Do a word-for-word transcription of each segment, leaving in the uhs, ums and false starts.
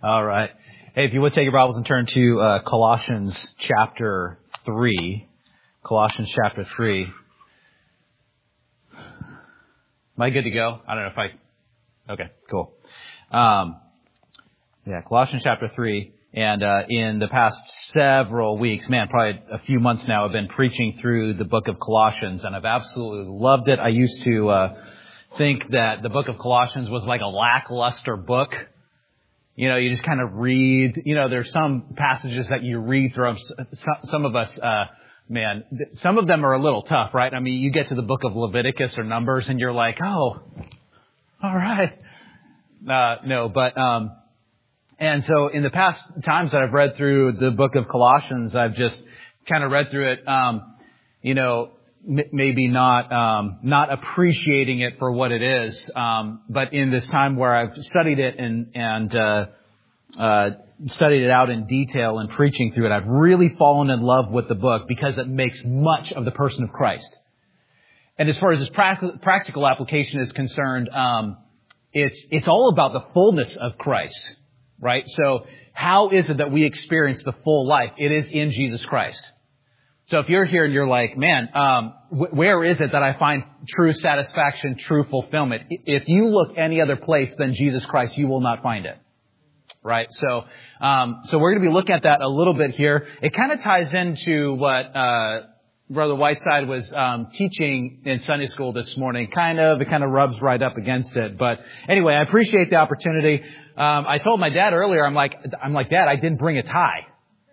All right. Hey, if you would take your Bibles and turn to uh, Colossians chapter three. Colossians chapter three. Am I good to go? I don't know if I... Okay, cool. Um, yeah, Colossians chapter three. And uh, in the past several weeks, man, probably a few months now, I've been preaching through the book of Colossians, and I've absolutely loved it. I used to uh, think that the book of Colossians was like a lackluster book. You know, you just kind of read, you know, there's some passages that you read through. Some of us, uh, man, some of them are a little tough, right? I mean, you get to the book of Leviticus or Numbers and you're like, oh, all right. Uh, no, but, um, and so in the past times that I've read through the book of Colossians, I've just kind of read through it, um, you know, maybe not um not appreciating it for what it is, um but in this time where I've studied it and and uh uh studied it out in detail and preaching through it, I've really fallen in love with the book because it makes much of the person of Christ. And as far as its practical practical application is concerned, um it's it's all about the fullness of Christ, right? So how is it that we experience the full life? It is in Jesus Christ. So if you're here and you're like, man, um, wh- where is it that I find true satisfaction, true fulfillment? If you look any other place than Jesus Christ, you will not find it. Right? So, um, so we're going to be looking at that a little bit here. It kind of ties into what, uh, Brother Whiteside was, um, teaching in Sunday school this morning. Kind of, it kind of rubs right up against it. But anyway, I appreciate the opportunity. Um, I told my dad earlier, I'm like, I'm like, Dad, I didn't bring a tie.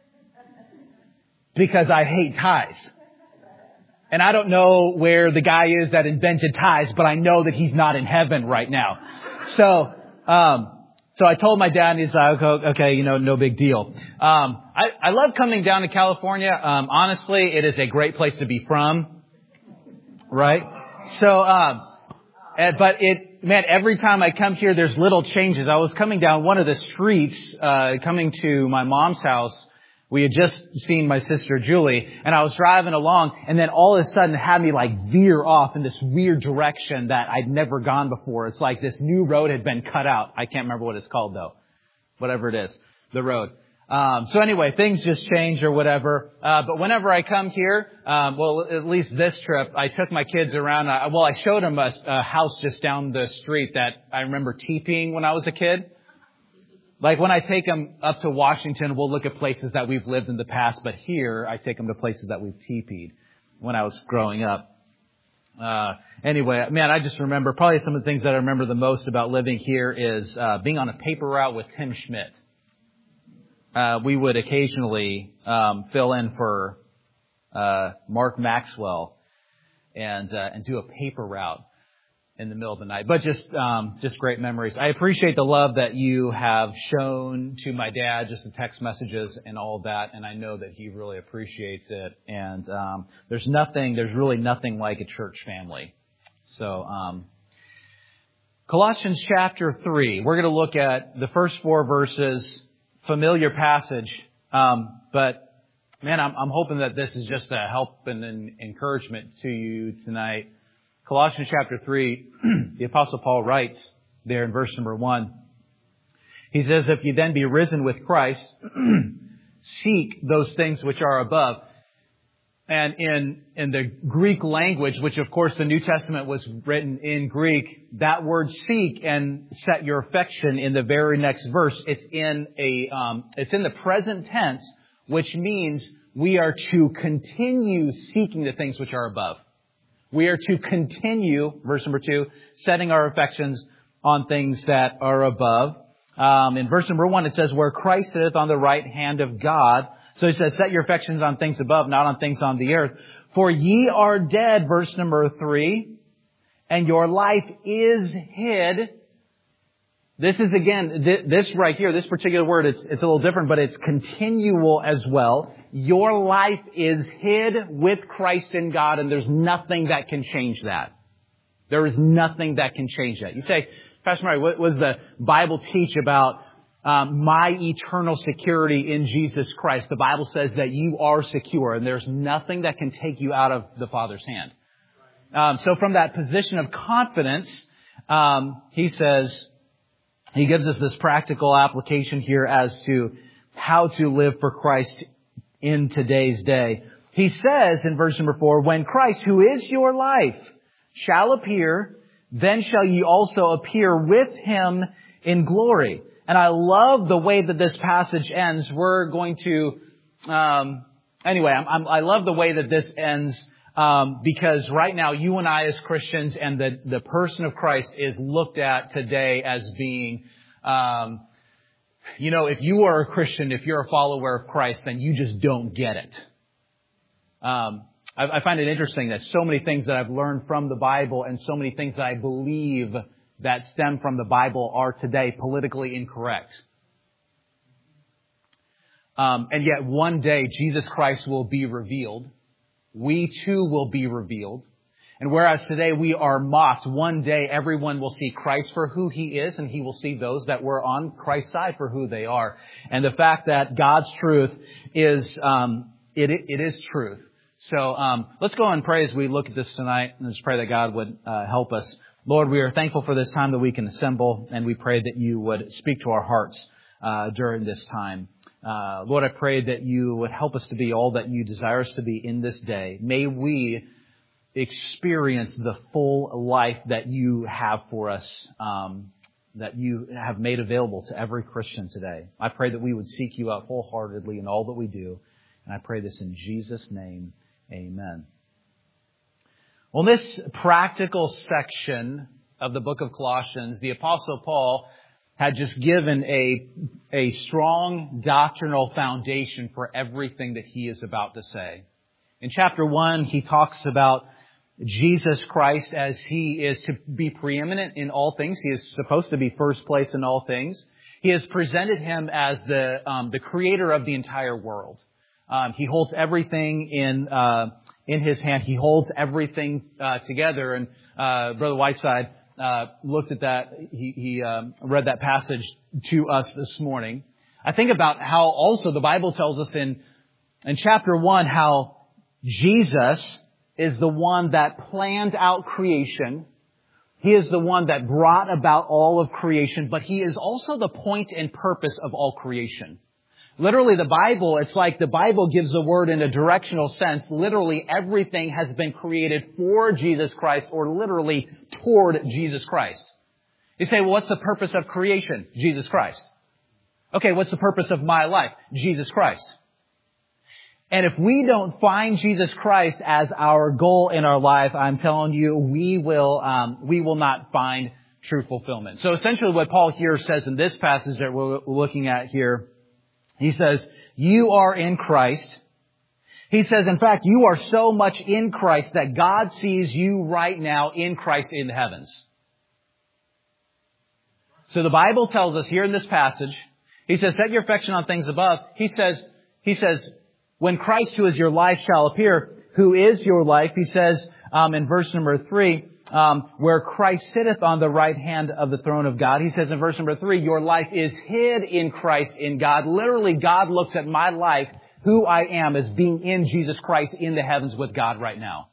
Because I hate ties. And I don't know where the guy is that invented ties, but I know that he's not in heaven right now. So, um, so I told my dad, and he's like, okay, okay, you know, no big deal. Um, I, I love coming down to California. Um, honestly, it is a great place to be from. Right? So, um, but it, man, every time I come here, there's little changes. I was coming down one of the streets, uh, coming to my mom's house. We had just seen my sister Julie, and I was driving along, and then all of a sudden it had me like veer off in this weird direction that I'd never gone before. It's like this new road had been cut out. I can't remember what it's called though. Whatever it is. The road. Um, so anyway, things just change or whatever. Uh, but whenever I come here, um, well, at least this trip, I took my kids around. Uh, well, I showed them a, a house just down the street that I remember teepeeing when I was a kid. Like when I take them up to Washington, we'll look at places that we've lived in the past. But here, I take them to places that we've teepeed when I was growing up. Uh, anyway, man, I just remember probably some of the things that I remember the most about living here is uh, being on a paper route with Tim Schmidt. Uh, we would occasionally um, fill in for uh, Mark Maxwell and uh, and do a paper route in the middle of the night. But just um, just great memories. I appreciate the love that you have shown to my dad, just the text messages and all of that, and I know that he really appreciates it. And um, there's nothing, there's really nothing like a church family. So um, Colossians chapter three, we're going to look at the first four verses, familiar passage, um, but man, I'm, I'm hoping that this is just a help and an encouragement to you tonight. Colossians chapter three, the Apostle Paul writes there in verse number one. He says, if you then be risen with Christ, seek those things which are above. And in, in the Greek language, which of course the New Testament was written in Greek, that word seek and set your affection in the very next verse, it's in a, um, it's in the present tense, which means we are to continue seeking the things which are above. We are to continue, verse number two, setting our affections on things that are above. Um, in verse number one, it says, where Christ sitteth on the right hand of God. So he says, set your affections on things above, not on things on the earth. For ye are dead, verse number three, and your life is hid. This is again, th- this right here, this particular word, it's, it's a little different, but it's continual as well. Your life is hid with Christ in God, and there's nothing that can change that. There is nothing that can change that. You say, Pastor Murray, what was the Bible teach about um, my eternal security in Jesus Christ? The Bible says that you are secure, and there's nothing that can take you out of the Father's hand. Um, so from that position of confidence, um, he says, he gives us this practical application here as to how to live for Christ in today's day. He says in verse number four, when Christ, who is your life, shall appear, then shall ye also appear with Him in glory. And I love the way that this passage ends. We're going to, um, anyway, I'm, I'm, I love the way that this ends, um, because right now you and I as Christians and the, the person of Christ is looked at today as being, um, you know, if you are a Christian, if you're a follower of Christ, then you just don't get it. Um, I, I find it interesting that so many things that I've learned from the Bible and so many things that I believe that stem from the Bible are today politically incorrect. Um, and yet one day Jesus Christ will be revealed. We too will be revealed. And whereas today we are mocked, one day everyone will see Christ for who He is, and He will see those that were on Christ's side for who they are. And the fact that God's truth is, um, it, it is truth. So um, let's go and pray as we look at this tonight, and let's pray that God would uh, help us. Lord, we are thankful for this time that we can assemble, and we pray that you would speak to our hearts uh, during this time. Uh, Lord, I pray that you would help us to be all that you desire us to be in this day. May we experience the full life that you have for us, um, that you have made available to every Christian today. I pray that we would seek you out wholeheartedly in all that we do, and I pray this in Jesus' name. Amen. Well, in this practical section of the book of Colossians, the Apostle Paul had just given a, a strong doctrinal foundation for everything that he is about to say. In chapter one, he talks about Jesus Christ as He is to be preeminent in all things. He is supposed to be first place in all things. He has presented Him as the um, the creator of the entire world. Um, he holds everything in uh, in His hand. He holds everything uh, together. And uh, Brother Whiteside uh, looked at that. He, he um, read that passage to us this morning. I think about how also the Bible tells us in in chapter one how Jesus is the one that planned out creation. He is the one that brought about all of creation, but He is also the point and purpose of all creation. Literally, the Bible, it's like the Bible gives the word in a directional sense. Literally, everything has been created for Jesus Christ, or literally toward Jesus Christ. You say, well, what's the purpose of creation? Jesus Christ. Okay, what's the purpose of my life? Jesus Christ. And if we don't find Jesus Christ as our goal in our life, I'm telling you, we will um, we will not find true fulfillment. So essentially what Paul here says in this passage that we're looking at here, he says, you are in Christ. He says, in fact, you are so much in Christ that God sees you right now in Christ in the heavens. So the Bible tells us here in this passage, he says, set your affection on things above. He says, he says, when Christ, who is your life, shall appear, who is your life, he says um, in verse number three, um, where Christ sitteth on the right hand of the throne of God. He says in verse number three, your life is hid in Christ in God. Literally, God looks at my life, who I am, as being in Jesus Christ in the heavens with God right now.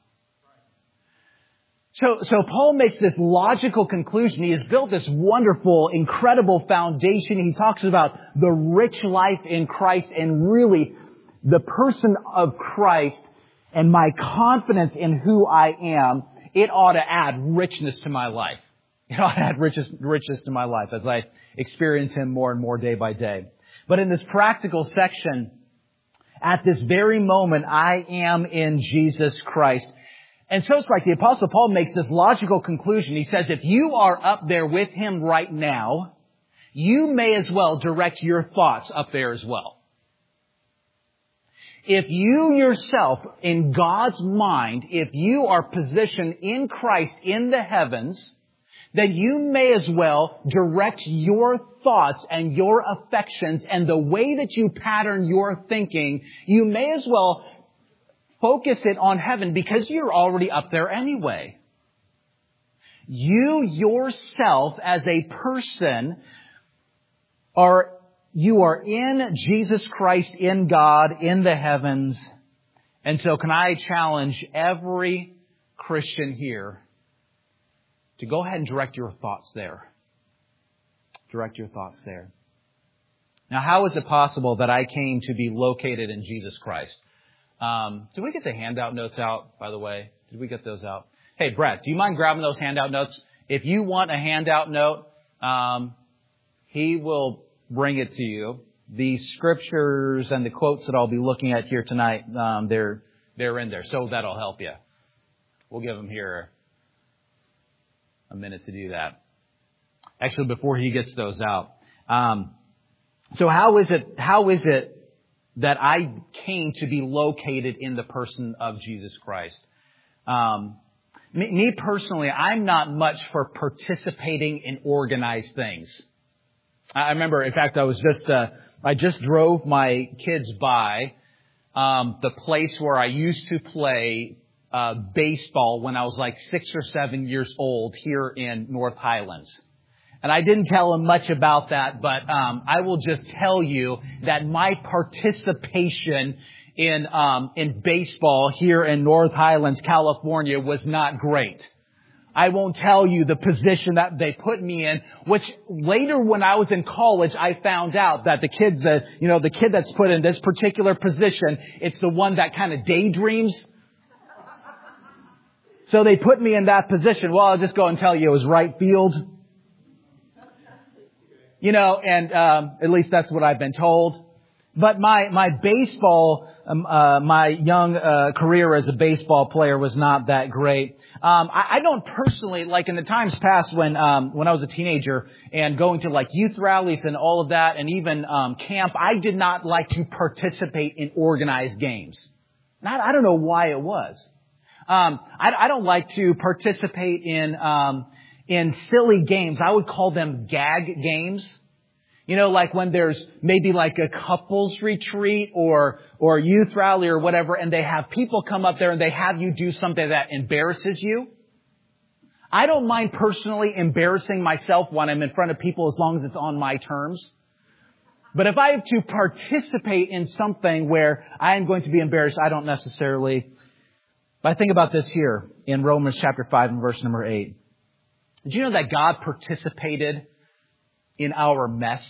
So, so Paul makes this logical conclusion. He has built this wonderful, incredible foundation. He talks about the rich life in Christ and really the person of Christ and my confidence in who I am. It ought to add richness to my life. It ought to add richness, richness to my life as I experience Him more and more day by day. But in this practical section, at this very moment, I am in Jesus Christ. And so it's like the Apostle Paul makes this logical conclusion. He says, if you are up there with Him right now, you may as well direct your thoughts up there as well. If you yourself, in God's mind, if you are positioned in Christ in the heavens, then you may as well direct your thoughts and your affections and the way that you pattern your thinking, you may as well focus it on heaven because you're already up there anyway. You yourself as a person are You are in Jesus Christ, in God, in the heavens. And so can I challenge every Christian here to go ahead and direct your thoughts there. direct your thoughts there. Now, how is it possible that I came to be located in Jesus Christ? Um, did we get the handout notes out, by the way? Did we get those out? Hey, Brett, do you mind grabbing those handout notes? If you want a handout note, um, he will bring it to you. The scriptures and the quotes that I'll be looking at here tonight, um, they're they're in there, so that'll help you. We'll give him here a minute to do that. Actually, before he gets those out, um, so how is it? How is it that I came to be located in the person of Jesus Christ? Um, me, me personally, I'm not much for participating in organized things. I remember, in fact, I was just uh, I just drove my kids by um, the place where I used to play uh, baseball when I was like six or seven years old here in North Highlands. And I didn't tell them much about that, but um, I will just tell you that my participation in um, in baseball here in North Highlands, California, was not great. I won't tell you the position that they put me in, which later when I was in college, I found out that the kids that, you know, the kid that's put in this particular position, it's the one that kind of daydreams. So they put me in that position. Well, I'll just go and tell you it was right field. You know, and um, at least that's what I've been told. But my my baseball, um, uh, my young uh, career as a baseball player was not that great. Um, I, I don't personally, like in the times past when um, when I was a teenager and going to like youth rallies and all of that, and even um, camp, I did not like to participate in organized games. Not, I don't know why it was. Um, I, I don't like to participate in um, in silly games. I would call them gag games. You know, like when there's maybe like a couples retreat or or youth rally or whatever, and they have people come up there and they have you do something that embarrasses you. I don't mind personally embarrassing myself when I'm in front of people as long as it's on my terms. But if I have to participate in something where I am going to be embarrassed, I don't necessarily. But I think about this here in Romans chapter five and verse number eight. Did you know that God participated in our mess?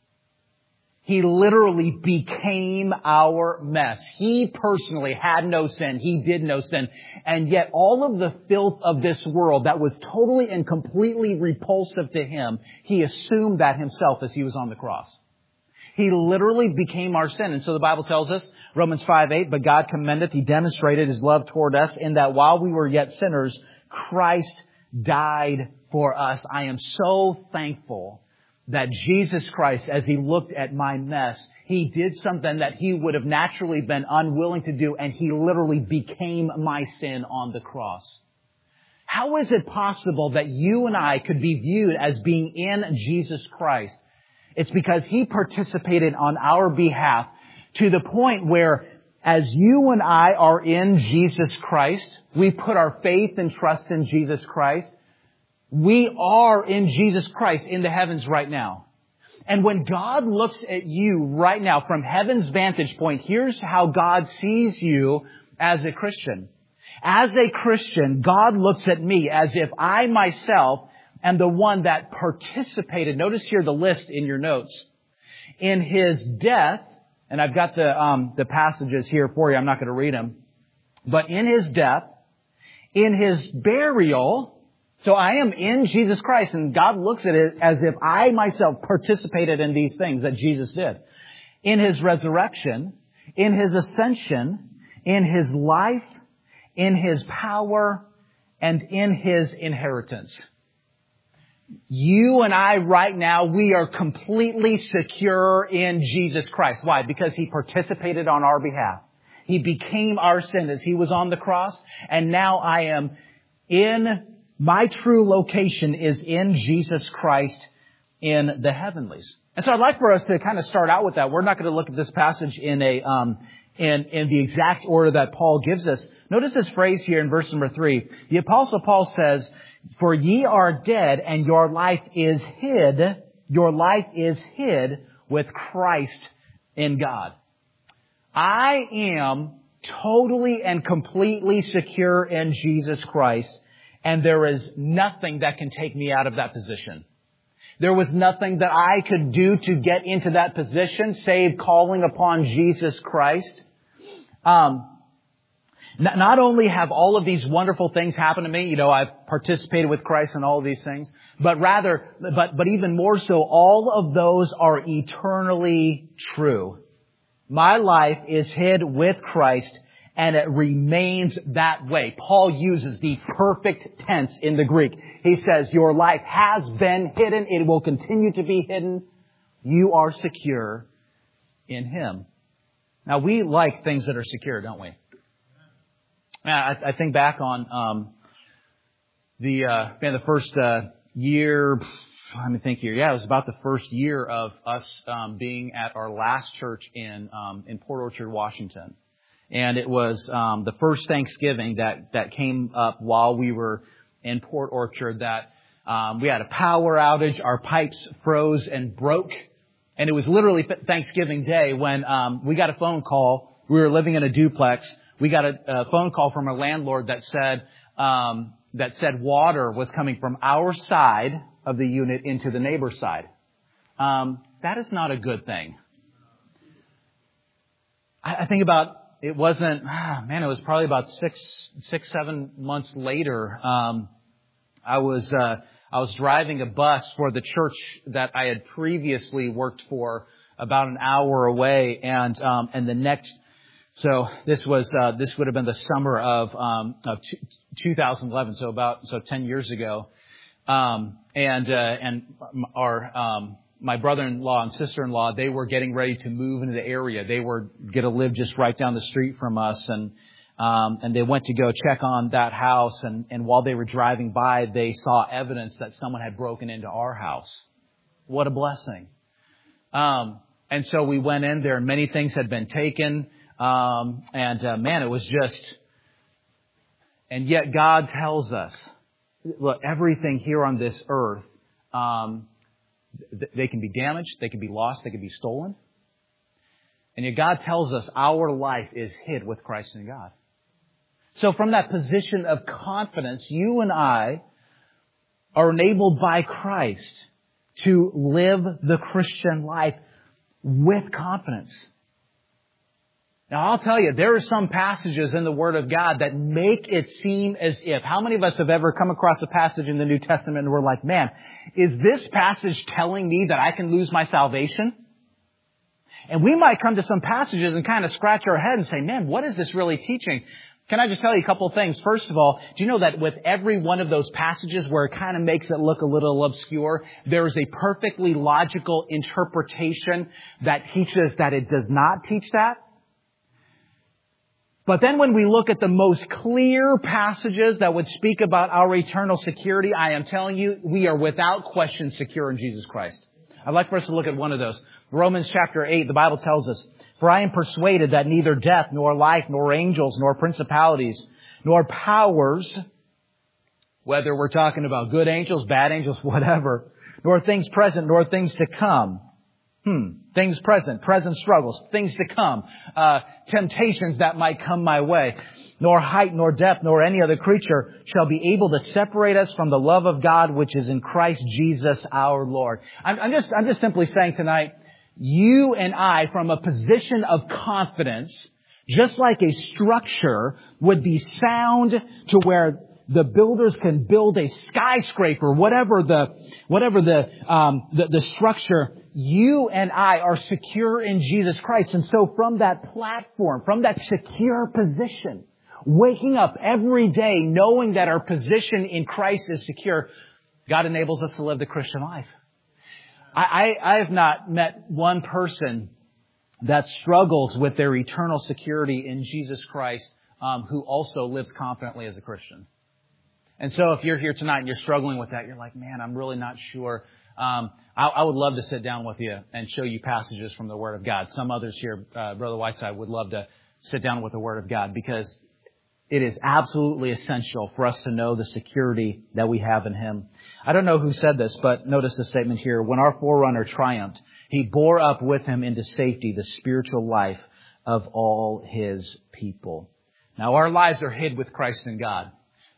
He literally became our mess. He personally had no sin. He did no sin. And yet all of the filth of this world that was totally and completely repulsive to Him, He assumed that Himself as He was on the cross. He literally became our sin. And so the Bible tells us, Romans five eight, but God commendeth, He demonstrated His love toward us in that while we were yet sinners, Christ died for us. I am so thankful that Jesus Christ, as He looked at my mess, He did something that He would have naturally been unwilling to do, and He literally became my sin on the cross. How is it possible that you and I could be viewed as being in Jesus Christ? It's because He participated on our behalf to the point where as you and I are in Jesus Christ, we put our faith and trust in Jesus Christ. We are in Jesus Christ in the heavens right now. And when God looks at you right now from heaven's vantage point, here's how God sees you as a Christian. As a Christian, God looks at me as if I myself am the one that participated. Notice here the list in your notes. In His death, and I've got the um, the passages here for you. I'm not going to read them. But in His death, in His burial. So I am in Jesus Christ, and God looks at it as if I myself participated in these things that Jesus did. In His resurrection, in His ascension, in His life, in His power, and in His inheritance. You and I right now, we are completely secure in Jesus Christ. Why? Because He participated on our behalf. He became our sin as He was on the cross, and now I am in my true location is in Jesus Christ in the heavenlies. And so I'd like for us to kind of start out with that. We're not going to look at this passage in a um, in, in the exact order that Paul gives us. Notice this phrase here in verse number three. The Apostle Paul says, "For ye are dead, and your life is hid. Your life is hid with Christ in God." I am totally and completely secure in Jesus Christ. And there is nothing that can take me out of that position. There was nothing that I could do to get into that position, save calling upon Jesus Christ. Um, n- not only have all of these wonderful things happened to me, you know, I've participated with Christ in all of these things, but rather, but, but even more so, all of those are eternally true. My life is hid with Christ, and it remains that way. Paul uses the perfect tense in the Greek. He says, your life has been hidden. It will continue to be hidden. You are secure in Him. Now, we like things that are secure, don't we? I, I think back on um, the uh, man, the first uh, year, let me think here. Yeah, it was about the first year of us um, being at our last church in um, in Port Orchard, Washington. And it was um, the first Thanksgiving that, that came up while we were in Port Orchard that um, we had a power outage. Our pipes froze and broke. And it was literally Thanksgiving Day when um, we got a phone call. We were living in a duplex. We got a, a phone call from our landlord that said um, that said water was coming from our side of the unit into the neighbor's side. Um, that is not a good thing. I, I think about It wasn't, ah, man, it was probably about six, six, seven months later. Um, I was, uh, I was driving a bus for the church that I had previously worked for about an hour away. And, um, and the next, so this was, uh, this would have been the summer of, um, of two thousand eleven. So about, so ten years ago. Um, and, uh, and our, um, my brother-in-law and sister-in-law, they were getting ready to move into the area. They were going to live just right down the street from us. And, um, and they went to go check on that house. And, and while they were driving by, they saw evidence that someone had broken into our house. What a blessing. Um, and so we went in there and many things had been taken. Um, and, uh, man, it was just, and yet God tells us, look, everything here on this earth, um, they can be damaged, they can be lost, they can be stolen. And yet God tells us our life is hid with Christ in God. So from that position of confidence, you and I are enabled by Christ to live the Christian life with confidence. Now, I'll tell you, there are some passages in the Word of God that make it seem as if. How many of us have ever come across a passage in the New Testament and we're like, man, is this passage telling me that I can lose my salvation? And we might come to some passages and kind of scratch our head and say, man, what is this really teaching? Can I just tell you a couple of things? First of all, do you know that with every one of those passages where it kind of makes it look a little obscure, there is a perfectly logical interpretation that teaches that it does not teach that? But then when we look at the most clear passages that would speak about our eternal security, I am telling you, we are without question secure in Jesus Christ. I'd like for us to look at one of those. Romans chapter eight, the Bible tells us, for I am persuaded that neither death, nor life, nor angels, nor principalities, nor powers, whether we're talking about good angels, bad angels, whatever, nor things present, nor things to come, Hmm. Things present, present struggles, things to come, uh, temptations that might come my way, nor height, nor depth, nor any other creature shall be able to separate us from the love of God, which is in Christ Jesus our Lord. I'm, I'm just, I'm just simply saying tonight, you and I, from a position of confidence, just like a structure would be sound to where the builders can build a skyscraper, whatever the, whatever the, um, the, the structure, you and I are secure in Jesus Christ. And so from that platform, from that secure position, waking up every day knowing that our position in Christ is secure, God enables us to live the Christian life. I, I, I have not met one person that struggles with their eternal security in Jesus Christ, um, who also lives confidently as a Christian. And so if you're here tonight and you're struggling with that, you're like, man, I'm really not sure. Um, I, I would love to sit down with you and show you passages from the Word of God. Some others here, uh, Brother Whiteside, would love to sit down with the Word of God because it is absolutely essential for us to know the security that we have in Him. I don't know who said this, but notice the statement here. When our forerunner triumphed, He bore up with Him into safety the spiritual life of all His people. Now, our lives are hid with Christ in God.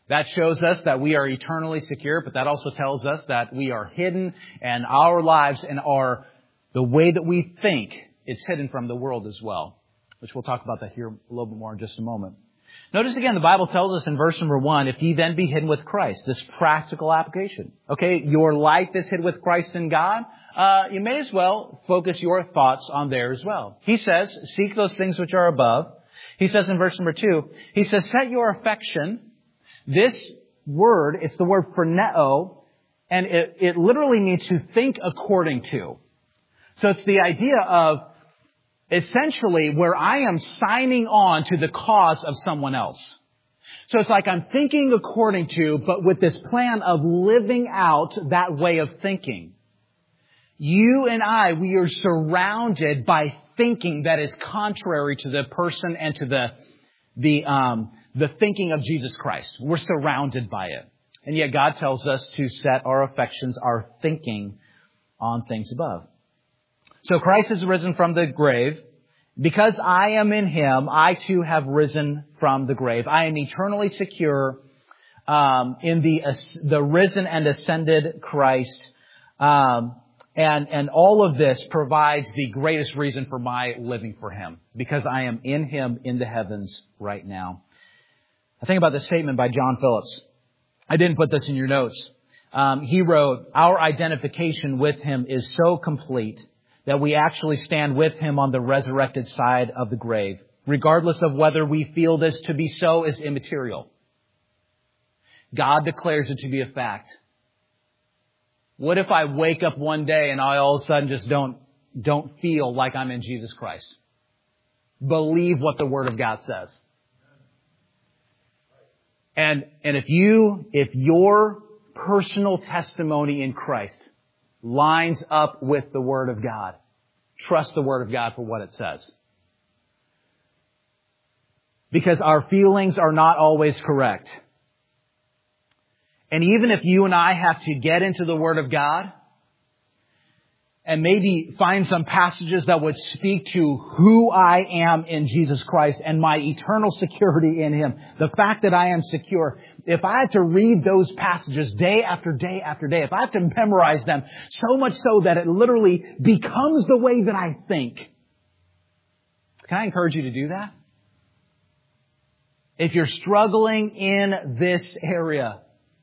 That shows us that we are eternally secure, but that also tells us that we are hidden, and our lives and our, the way that we think, it's hidden from the world as well, which we'll talk about that here a little bit more in just a moment. Notice again, the Bible tells us in verse number one, if ye then be hidden with Christ, this practical application. Okay, your life is hid with Christ in God. Uh, you may as well focus your thoughts on there as well. He says, seek those things which are above. He says in verse number two, he says, set your affection. This word, it's the word phroneo, and it, it literally means to think according to. So it's the idea of essentially where I am signing on to the cause of someone else. So it's like I'm thinking according to, but with this plan of living out that way of thinking. You and I, we are surrounded by thinking that is contrary to the person and to the, the, um, the thinking of Jesus Christ. We're surrounded by it. And yet God tells us to set our affections, our thinking on things above. So Christ is risen from the grave. Because I am in Him, I too have risen from the grave. I am eternally secure um, in the the risen and ascended Christ. Um, and, and all of this provides the greatest reason for my living for Him. Because I am in Him in the heavens right now. I think about this statement by John Phillips. I didn't put this in your notes. Um, he wrote, our identification with Him is so complete that we actually stand with Him on the resurrected side of the grave. Regardless of whether we feel this to be so is immaterial. God declares it to be a fact. What if I wake up one day and I all of a sudden just don't, don't feel like I'm in Jesus Christ? Believe what the Word of God says. And, and if you, if your personal testimony in Christ lines up with the Word of God, trust the Word of God for what it says. Because our feelings are not always correct. And even if you and I have to get into the Word of God and maybe find some passages that would speak to who I am in Jesus Christ and my eternal security in Him, the fact that I am secure, if I have to read those passages day after day after day, if I have to memorize them so much so that it literally becomes the way that I think, can I encourage you to do that? If you're struggling in this area,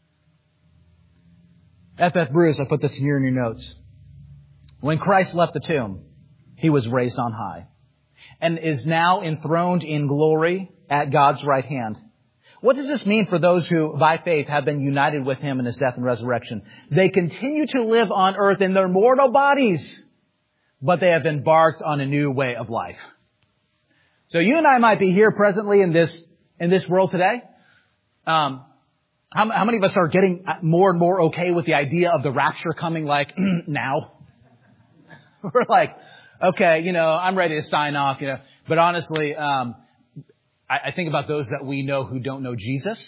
F F Bruce, I put this here in your notes. When Christ left the tomb, He was raised on high and is now enthroned in glory at God's right hand. What does this mean for those who, by faith, have been united with Him in His death and resurrection? They continue to live on earth in their mortal bodies, but they have embarked on a new way of life. So you and I might be here presently in this, in this world today. Um, how, how many of us are getting more and more okay with the idea of the rapture coming like now? We're like, okay, you know, I'm ready to sign off, you know. But honestly, um, I, I think about those that we know who don't know Jesus.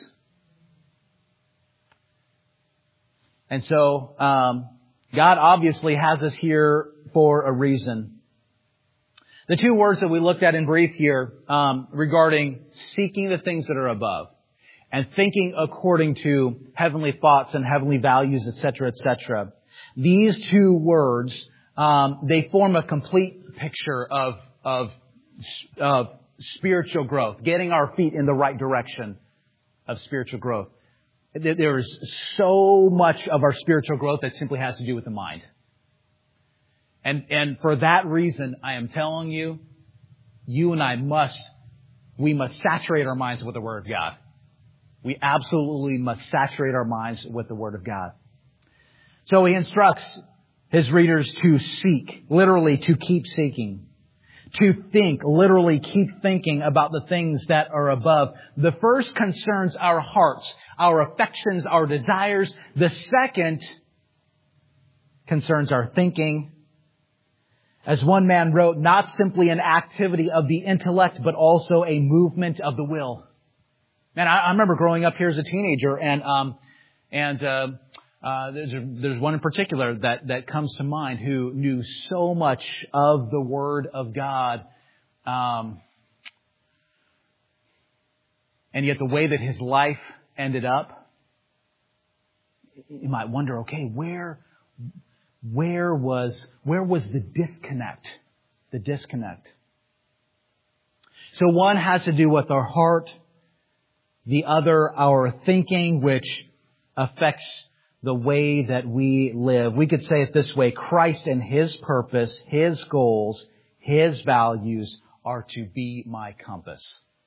And so, um, God obviously has us here for a reason. The two words that we looked at in brief here, um, regarding seeking the things that are above and thinking according to heavenly thoughts and heavenly values, et cetera, et cetera. These two words, Um, they form a complete picture of, of, of spiritual growth, getting our feet in the right direction of spiritual growth. There is so much of our spiritual growth that simply has to do with the mind. And, and for that reason, I am telling you, you and I must, we must saturate our minds with the Word of God. We absolutely must saturate our minds with the Word of God. So He instructs His readers to seek, literally to keep seeking. To think, literally keep thinking about the things that are above. The first concerns our hearts, our affections, our desires. The second concerns our thinking. As one man wrote, not simply an activity of the intellect, but also a movement of the will. Man, I, I remember growing up here as a teenager, and um, and uh, Uh, there's, there's one in particular that, that comes to mind who knew so much of the Word of God. Um, and yet the way that his life ended up, you might wonder, okay, where, where was, where was the disconnect? The disconnect. So one has to do with our heart, the other our thinking, which affects the way that we live. We could say it this way: Christ and His purpose, His goals, His values are to be my compass.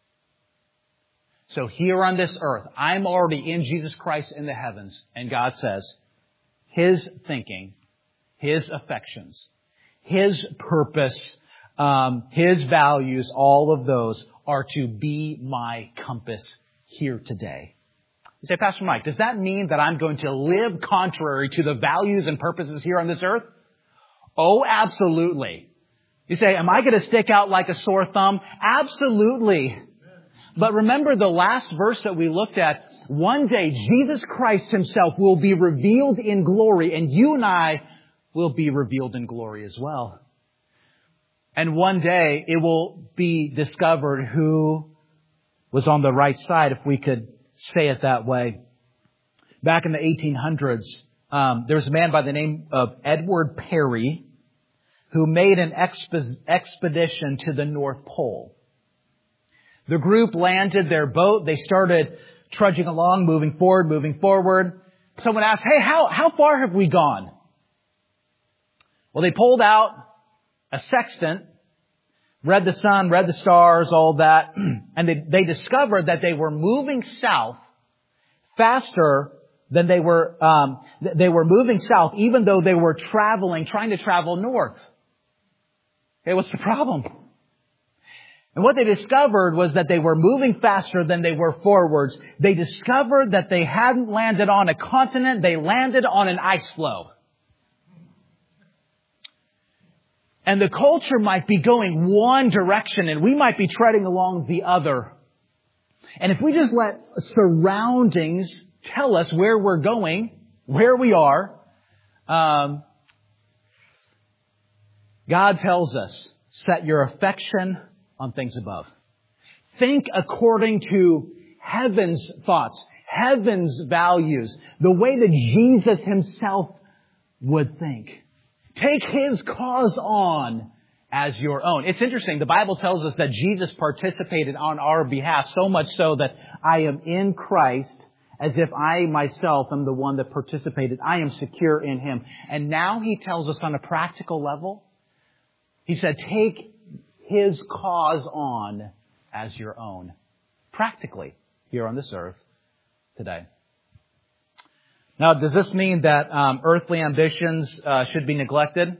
So here on this earth, I'm already in Jesus Christ in the heavens, and God says His thinking, His affections, His purpose, um, His values, all of those are to be my compass here today. You say, Pastor Mike, does that mean that I'm going to live contrary to the values and purposes here on this earth? Oh, absolutely. You say, am I going to stick out like a sore thumb? Absolutely. But remember the last verse that we looked at. One day, Jesus Christ Himself will be revealed in glory, and you and I will be revealed in glory as well. And one day, it will be discovered who was on the right side, if we could say it that way. Back in the eighteen hundreds, um, there was a man by the name of Edward Perry who made an exp- expedition to the North Pole. The group landed their boat. They started trudging along, moving forward, moving forward. Someone asked, hey, how, how far have we gone? Well, they pulled out a sextant, read the sun, read the stars, all that, and they, they discovered that they were moving south faster than they were, um, they were moving south even though they were traveling, trying to travel north. Okay, what's the problem? And what they discovered was that they were moving faster than they were forwards. They discovered that they hadn't landed on a continent, they landed on an ice floe. And the culture might be going one direction and we might be treading along the other. And if we just let surroundings tell us where we're going, where we are, um, God tells us, set your affection on things above. Think according to heaven's thoughts, heaven's values, the way that Jesus Himself would think. Take His cause on as your own. It's interesting. The Bible tells us that Jesus participated on our behalf, so much so that I am in Christ as if I myself am the one that participated. I am secure in Him. And now He tells us on a practical level, He said, take His cause on as your own. Practically here on this earth today. Now, does this mean that um, earthly ambitions uh, should be neglected?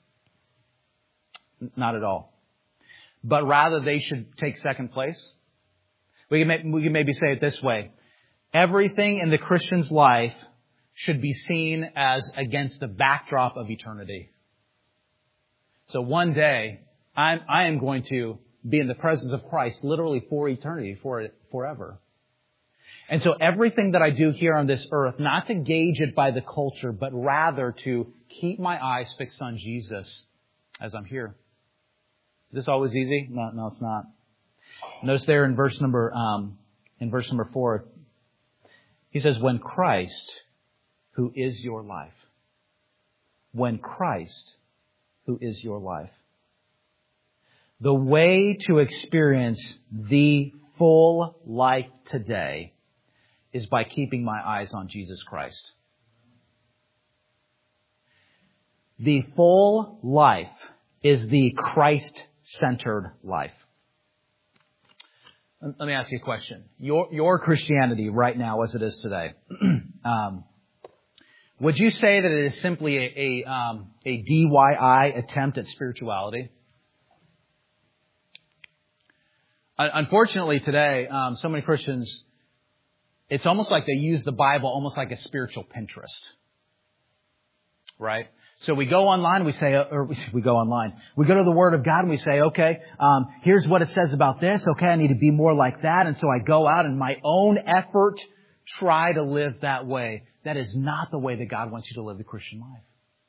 Not at all. But rather, they should take second place. We can, may, we can maybe say it this way. Everything in the Christian's life should be seen as against the backdrop of eternity. So one day, I'm, I am going to be in the presence of Christ literally for eternity, for forever. And so everything that I do here on this earth, not to gauge it by the culture, but rather to keep my eyes fixed on Jesus as I'm here. Is this always easy? No, no, it's not. Notice there in verse number, um, in verse number four, he says, when Christ, who is your life, when Christ, who is your life. The way to experience the full life today is by keeping my eyes on Jesus Christ. The full life is the Christ-centered life. Let me ask you a question. Your, your Christianity right now, as it is today, um, would you say that it is simply a, a, um, a D I Y attempt at spirituality? Unfortunately today, um, so many Christians, it's almost like they use the Bible almost like a spiritual Pinterest. Right? So we go online, we say, or we go online, we go to the Word of God and we say, okay, um, here's what it says about this. Okay, I need to be more like that. And so I go out and my own effort try to live that way. That is not the way that God wants you to live the Christian life.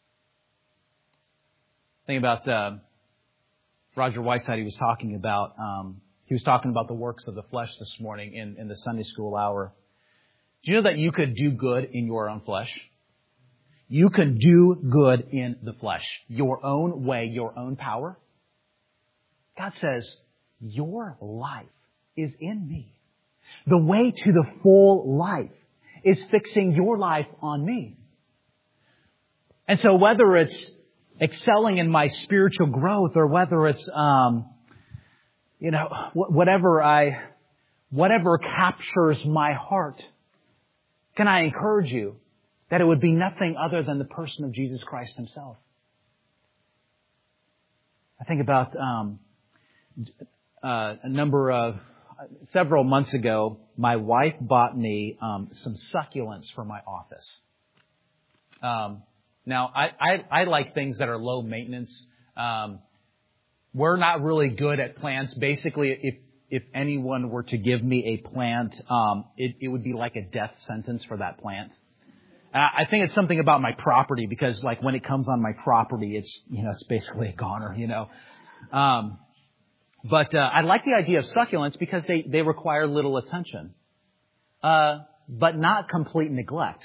Think about uh, Roger Whiteside. He was talking about um, he was talking about the works of the flesh this morning in, in the Sunday school hour. Do you know that you could do good in your own flesh? You can do good in the flesh. Your own way, your own power. God says, your life is in me. The way to the full life is fixing your life on me. And so whether it's excelling in my spiritual growth or whether it's, um, you know, whatever I, whatever captures my heart, can I encourage you that it would be nothing other than the person of Jesus Christ Himself? I think about um, uh, a number of, several months ago, my wife bought me um, some succulents for my office. Um, now, I, I, I like things that are low maintenance. Um, we're not really good at plants. Basically, if if anyone were to give me a plant, um, it, it would be like a death sentence for that plant. And I think it's something about my property because, like, when it comes on my property, it's, you know, it's basically a goner, you know. Um, but uh, I like the idea of succulents because they, they require little attention, uh, but not complete neglect.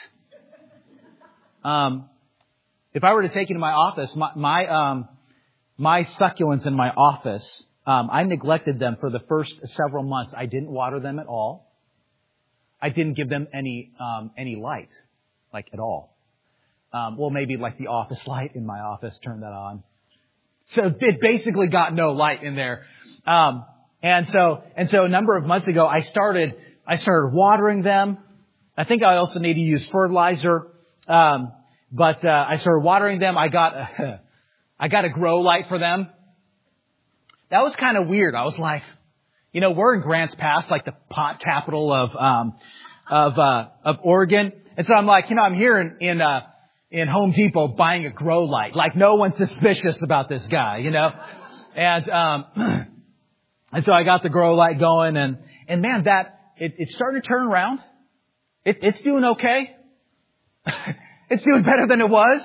Um, if I were to take you to my office, my my, um, my succulents in my office, um, I neglected them for the first several months. I didn't water them at all. I didn't give them any um, any light. Like at all. Um, well, maybe like the office light in my office, turn that on. So it basically got no light in there. Um, and so, and so a number of months ago, I started, I started watering them. I think I also need to use fertilizer. Um, but, uh, I started watering them. I got, a, I got a grow light for them. That was kind of weird. I was like, you know, we're in Grants Pass, like the pot capital of, um, of, uh, of Oregon. And so I'm like, you know, I'm here in, in, uh, in Home Depot buying a grow light. Like no one's suspicious about this guy, you know? And, um, and so I got the grow light going and, and man, that, it, it started to turn around. It, it's doing okay. It's doing better than it was.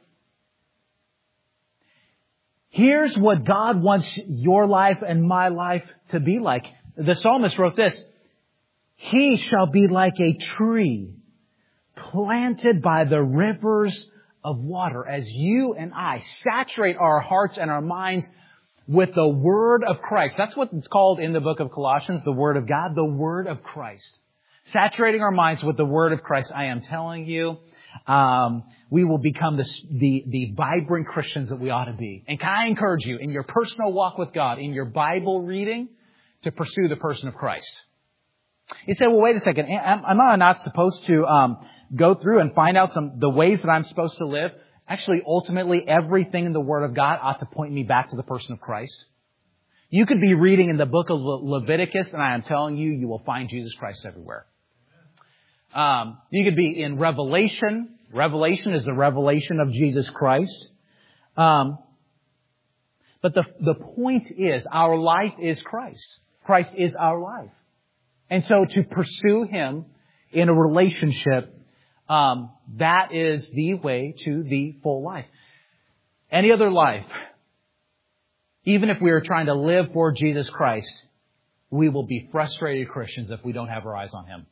Here's what God wants your life and my life to be like. The psalmist wrote this: He shall be like a tree planted by the rivers of water. As you and I saturate our hearts and our minds with the Word of Christ. That's what it's called in the book of Colossians, the Word of God, the Word of Christ. Saturating our minds with the Word of Christ. I am telling you, um, we will become the, the, the vibrant Christians that we ought to be. And can I encourage you in your personal walk with God, in your Bible reading, to pursue the person of Christ? You say, well, wait a second. Am, am I not supposed to um, go through and find out some the ways that I'm supposed to live? Actually, ultimately, everything in the Word of God ought to point me back to the person of Christ. You could be reading in the book of Le- Leviticus, and I am telling you, you will find Jesus Christ everywhere. Um, you could be in Revelation. Revelation is the revelation of Jesus Christ. Um, but the the point is, our life is Christ. Christ is our life. And so to pursue Him in a relationship, um, that is the way to the full life. Any other life, even if we are trying to live for Jesus Christ, we will be frustrated Christians if we don't have our eyes on Him.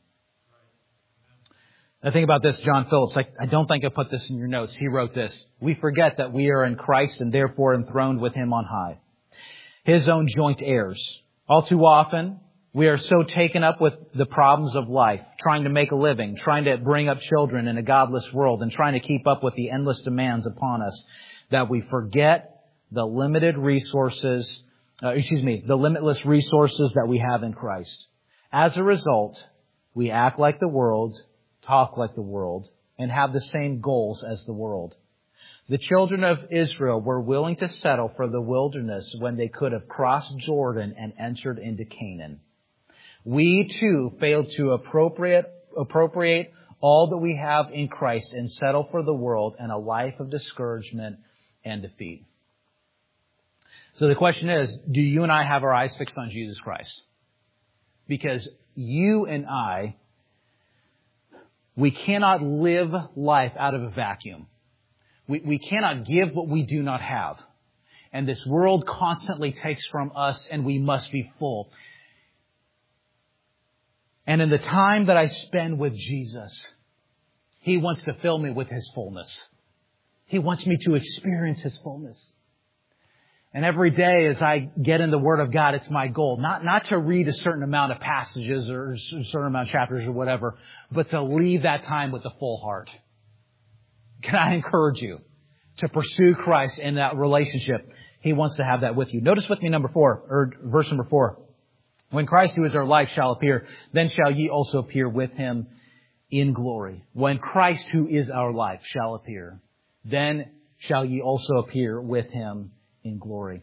I think about this, John Phillips. I, I don't think I put this in your notes. He wrote this: We forget that we are in Christ and therefore enthroned with Him on high, His own joint heirs. All too often, we are so taken up with the problems of life, trying to make a living, trying to bring up children in a godless world, and trying to keep up with the endless demands upon us, that we forget the limited resources, uh, excuse me, the limitless resources that we have in Christ. As a result, we act like the world, talk like the world, and have the same goals as the world. The children of Israel were willing to settle for the wilderness when they could have crossed Jordan and entered into Canaan. We too failed to appropriate, appropriate all that we have in Christ and settle for the world and a life of discouragement and defeat. So the question is, do you and I have our eyes fixed on Jesus Christ? Because you and I, we cannot live life out of a vacuum. We, we cannot give what we do not have. And this world constantly takes from us, and we must be full. And in the time that I spend with Jesus, He wants to fill me with His fullness. He wants me to experience His fullness. And every day as I get in the Word of God, it's my goal. Not, not to read a certain amount of passages or a certain amount of chapters or whatever, but to leave that time with a full heart. Can I encourage you to pursue Christ in that relationship? He wants to have that with you. Notice with me number four, or verse number four. When Christ, who is our life, shall appear, then shall ye also appear with Him in glory. When Christ, who is our life, shall appear, then shall ye also appear with Him in glory.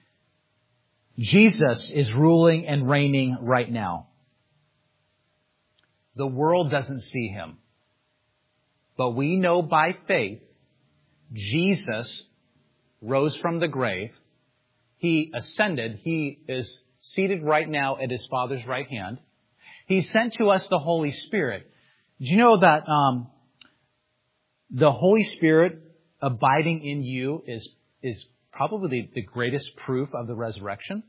Jesus is ruling and reigning right now. The world doesn't see Him. But we know by faith, Jesus rose from the grave. He ascended. He is seated right now at His Father's right hand. He sent to us the Holy Spirit. Did you know that um, the Holy Spirit abiding in you is, is probably the, the greatest proof of the resurrection?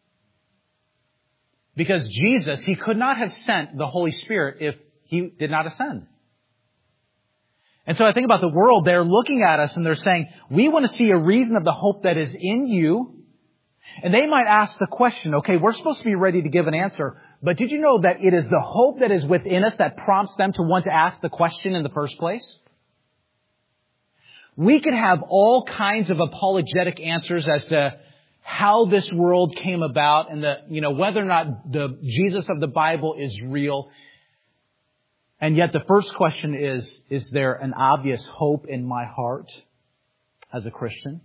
Because Jesus, He could not have sent the Holy Spirit if He did not ascend. And so I think about the world, they're looking at us and they're saying, we want to see a reason of the hope that is in you. And they might ask the question, okay, we're supposed to be ready to give an answer, but did you know that it is the hope that is within us that prompts them to want to ask the question in the first place? We could have all kinds of apologetic answers as to how this world came about and the, you know, whether or not the Jesus of the Bible is real. And yet the first question is, is there an obvious hope in my heart as a Christian?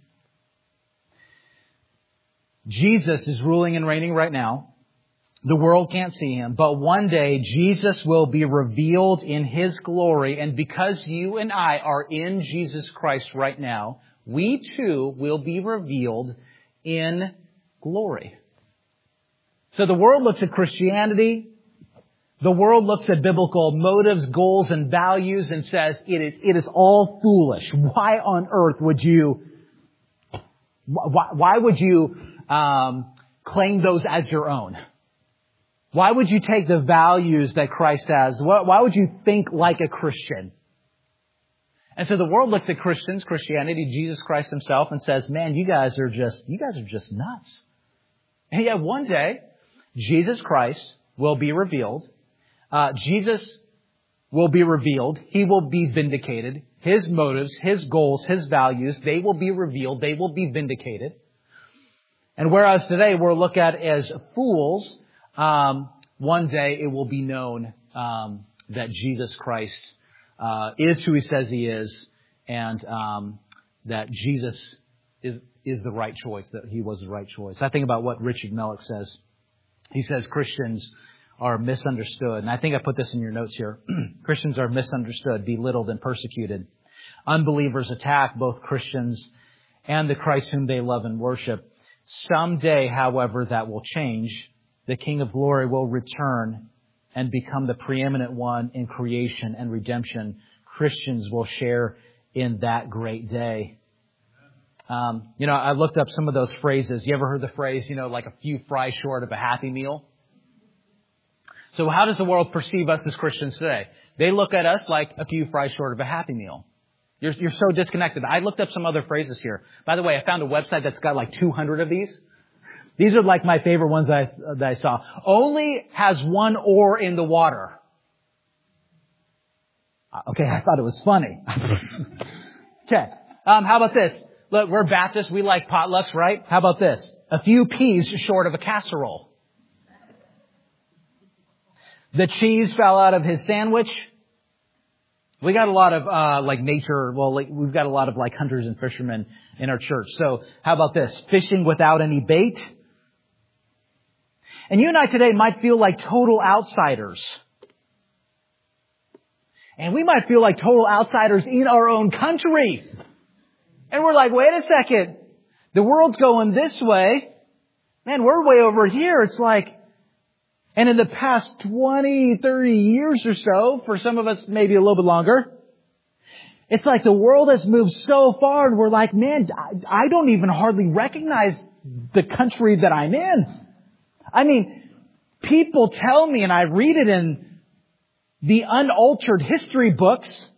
Jesus is ruling and reigning right now. The world can't see Him, but one day Jesus will be revealed in His glory. And because you and I are in Jesus Christ right now, we too will be revealed in glory. So the world looks at Christianity. The world looks at biblical motives, goals, and values and says, it is, it is all foolish. Why on earth would you, why, why would you um, claim those as your own? Why would you take the values that Christ has? Why would you think like a Christian? And so the world looks at Christians, Christianity, Jesus Christ Himself, and says, man, you guys are just, you guys are just nuts. And yet one day, Jesus Christ will be revealed. Uh, Jesus will be revealed. He will be vindicated. His motives, His goals, His values, they will be revealed. They will be vindicated. And whereas today we're looked at as fools, um, one day it will be known um, that Jesus Christ uh, is who He says He is, and um, that Jesus is is the right choice, that He was the right choice. I think about what Richard Mellick says. He says Christians are misunderstood. And I think I put this in your notes here. Christians are misunderstood, belittled, and persecuted. Unbelievers attack both Christians and the Christ whom they love and worship. Someday, however, that will change. The King of Glory will return and become the preeminent one in creation and redemption. Christians will share in that great day. Um, you know, I looked up some of those phrases. You ever heard the phrase, you know, like a few fries short of a Happy Meal? So how does the world perceive us as Christians today? They look at us like a few fries short of a Happy Meal. You're, you're so disconnected. I looked up some other phrases here. By the way, I found a website that's got like two hundred of these. These are like my favorite ones that I, that I saw. Only has one oar in the water. Okay, I thought it was funny. Okay, um, how about this? Look, we're Baptists. We like potlucks, right? How about this? A few peas short of a casserole. The cheese fell out of his sandwich. We got a lot of, uh, like nature, well, like, we've got a lot of like hunters and fishermen in our church. So how about this? Fishing without any bait. And you and I today might feel like total outsiders. And we might feel like total outsiders in our own country. And we're like, wait a second. The world's going this way. Man, we're way over here. It's like, and in the past twenty, thirty years or so, for some of us maybe a little bit longer, it's like the world has moved so far and we're like, man, I don't even hardly recognize the country that I'm in. I mean, people tell me, and I read it in the unaltered history books,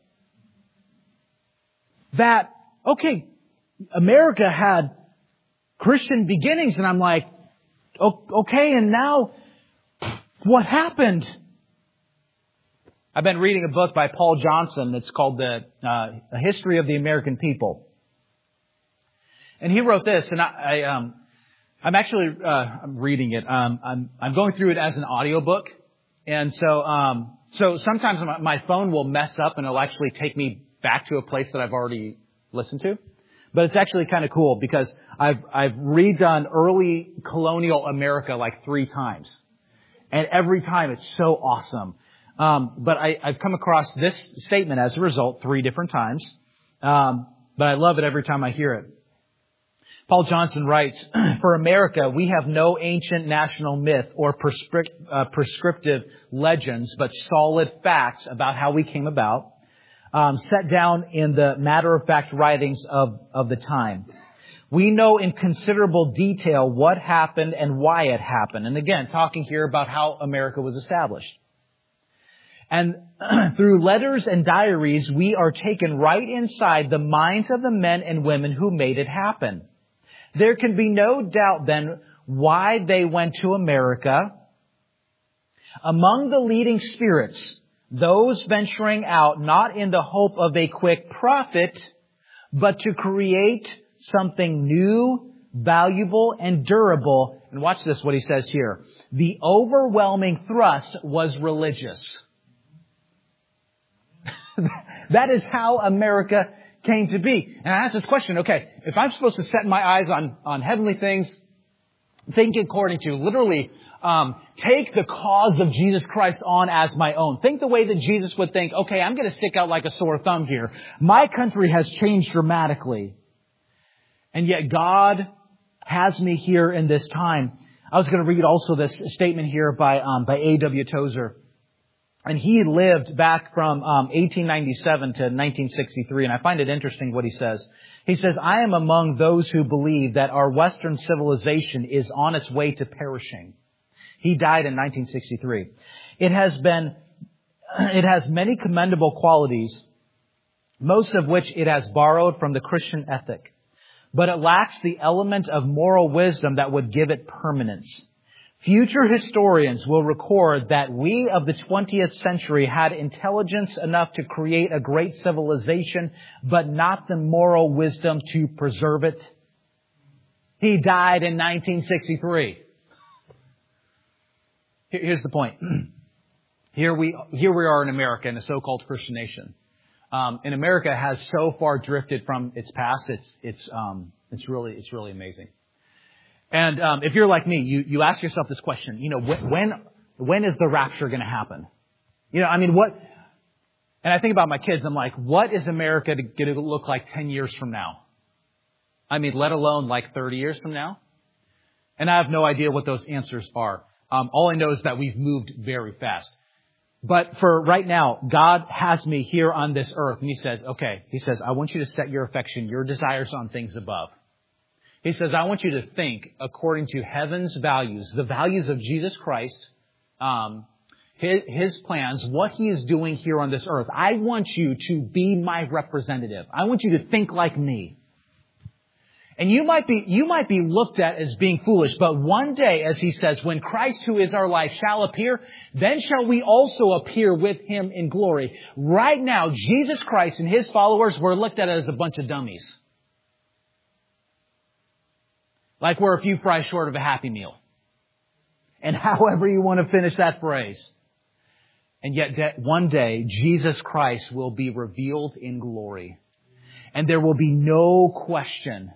that, okay, America had Christian beginnings, and I'm like, okay, and now what happened? I've been reading a book by Paul Johnson. It's called the uh, A History of the American People. And he wrote this, and I, I um, I'm actually uh, I'm reading it. Um, I'm I'm going through it as an audiobook, and so um, so sometimes my, my phone will mess up, and it'll actually take me back to a place that I've already listened to. But it's actually kind of cool because I've I've redone early colonial America like three times, and every time it's so awesome. Um, but I, I've come across this statement as a result three different times. Um, but I love it every time I hear it. Paul Johnson writes, for America, we have no ancient national myth or prescript, uh, prescriptive legends, but solid facts about how we came about, um, set down in the matter-of-fact writings of, of the time. We know in considerable detail what happened and why it happened. And again, talking here about how America was established. And through letters and diaries, we are taken right inside the minds of the men and women who made it happen. There can be no doubt then why they went to America. Among the leading spirits, those venturing out not in the hope of a quick profit, but to create something new, valuable, and durable. And watch this, what he says here. The overwhelming thrust was religious. That is how America came to be. And I ask this question, okay, if I'm supposed to set my eyes on, on heavenly things, think according to, literally, um, take the cause of Jesus Christ on as my own. Think the way that Jesus would think, okay, I'm going to stick out like a sore thumb here. My country has changed dramatically. And yet God has me here in this time. I was going to read also this statement here by, um, by A W Tozer. And he lived back from um, eighteen ninety-seven to nineteen sixty-three. And I find it interesting what he says. He says, I am among those who believe that our Western civilization is on its way to perishing. He died in nineteen sixty-three. It has been, it has many commendable qualities, most of which it has borrowed from the Christian ethic. But it lacks the element of moral wisdom that would give it permanence. Future historians will record that we of the twentieth century had intelligence enough to create a great civilization, but not the moral wisdom to preserve it. He died in nineteen sixty-three. Here's the point. Here we, here we are in America, in a so-called Christian nation. Um, and America has so far drifted from its past, it's, it's, um, it's really, it's really amazing. And um, if you're like me, you, you ask yourself this question, you know, when when is the rapture going to happen? You know, I mean, what, and I think about my kids, I'm like, what is America going to look like ten years from now? I mean, let alone like thirty years from now? And I have no idea what those answers are. Um, all I know is that we've moved very fast. But for right now, God has me here on this earth. And He says, okay, He says, I want you to set your affection, your desires on things above. He says, I want you to think according to heaven's values, the values of Jesus Christ, um, his, his plans, what He is doing here on this earth. I want you to be my representative. I want you to think like me. And you might be, you might be looked at as being foolish, but one day, as He says, when Christ, who is our life, shall appear, then shall we also appear with Him in glory. Right now, Jesus Christ and His followers were looked at as a bunch of dummies. Like we're a few fries short of a Happy Meal. And however you want to finish that phrase. And yet that one day, Jesus Christ will be revealed in glory. And there will be no question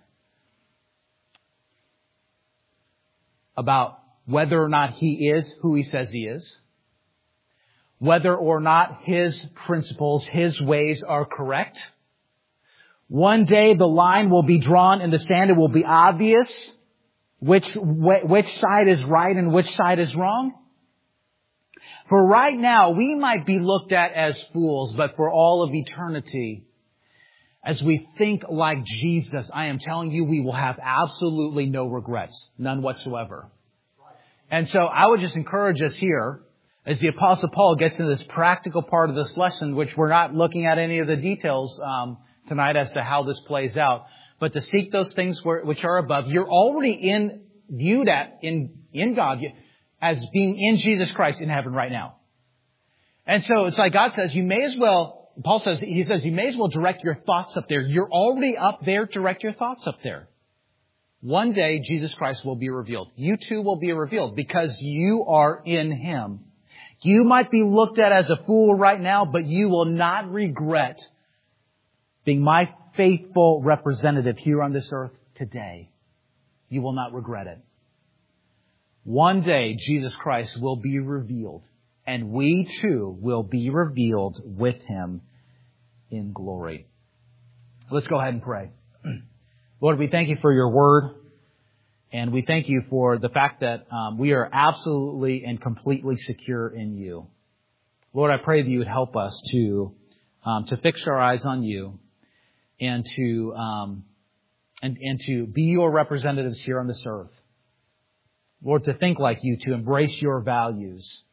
about whether or not He is who He says He is. Whether or not His principles, His ways are correct. One day the line will be drawn in the sand. It will be obvious which, which side is right and which side is wrong. For right now, we might be looked at as fools, but for all of eternity, as we think like Jesus, I am telling you, we will have absolutely no regrets, none whatsoever. And so I would just encourage us here, as the Apostle Paul gets into this practical part of this lesson, which we're not looking at any of the details um, tonight as to how this plays out, but to seek those things where, which are above. You're already in viewed at in in God as being in Jesus Christ in heaven right now. And so it's like God says, you may as well, Paul says, he says, you may as well direct your thoughts up there. You're already up there. Direct your thoughts up there. One day, Jesus Christ will be revealed. You too will be revealed because you are in Him. You might be looked at as a fool right now, but you will not regret being my faithful representative here on this earth today. You will not regret it. One day, Jesus Christ will be revealed, and we too will be revealed with Him in glory. Let's go ahead and pray. Lord, we thank You for Your Word, and we thank You for the fact that um, we are absolutely and completely secure in You. Lord, I pray that You would help us to um, to fix our eyes on You and to um, and and to be Your representatives here on this earth. Lord, to think like You, to embrace Your values.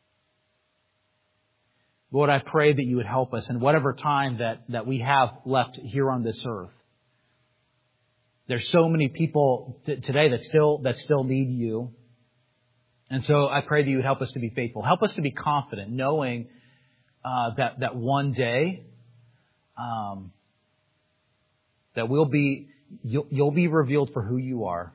Lord, I pray that You would help us in whatever time that, that we have left here on this earth. There's so many people t- today that still that still need You. And so I pray that You would help us to be faithful. Help us to be confident, knowing uh, that, that one day um, that we'll be you'll, you'll be revealed for who You are.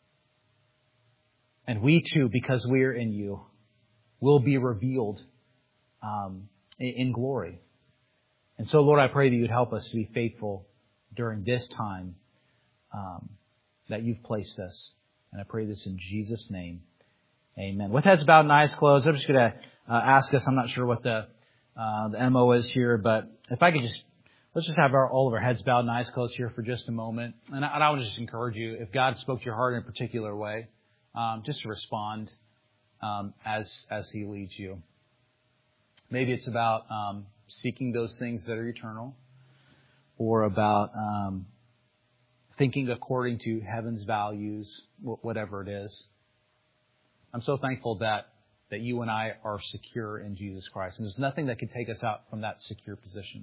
And we too, because we are in You, will be revealed um, in, in glory. And so, Lord, I pray that You'd help us to be faithful during this time um, that You've placed us. And I pray this in Jesus' name. Amen. With heads bowed and eyes closed, I'm just going to uh, ask us, I'm not sure what the, uh, the M O is here, but if I could just, let's just have our, all of our heads bowed and eyes closed here for just a moment. And I, and I would just encourage you, if God spoke to your heart in a particular way, Um, just to respond um, as as He leads you. Maybe it's about um, seeking those things that are eternal, or about um, thinking according to heaven's values, whatever it is. I'm so thankful that that you and I are secure in Jesus Christ, and there's nothing that can take us out from that secure position.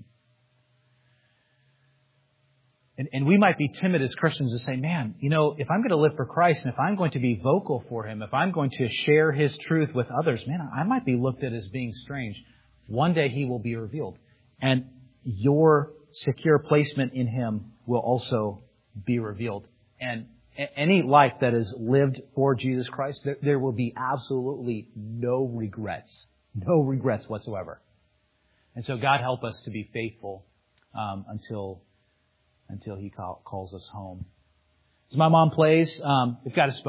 And, and we might be timid as Christians to say, man, you know, if I'm going to live for Christ and if I'm going to be vocal for Him, if I'm going to share His truth with others, man, I might be looked at as being strange. One day He will be revealed. And your secure placement in Him will also be revealed. And any life that is lived for Jesus Christ, there, there will be absolutely no regrets. No regrets whatsoever. And so God help us to be faithful um, until... until He call, calls us home. As my mom plays, um, we've got to